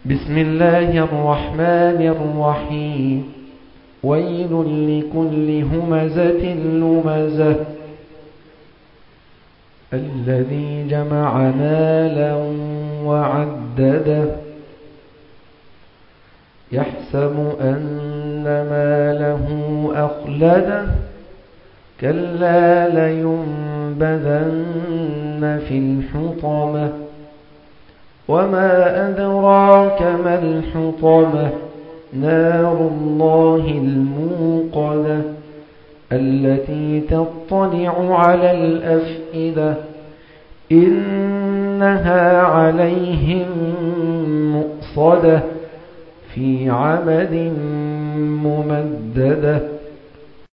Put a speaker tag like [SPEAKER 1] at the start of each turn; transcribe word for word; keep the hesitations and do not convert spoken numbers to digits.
[SPEAKER 1] بسم الله الرحمن الرحيم ويل لكل همزة لمزة الذي جمع مالا وعدده يحسب أن ماله أخلده كلا لينبذن في الحطمة وما أدراك ما الحطمة نار الله الموقدة التي تطلع على الأفئدة إنها عليهم مؤصدة في عمد ممددة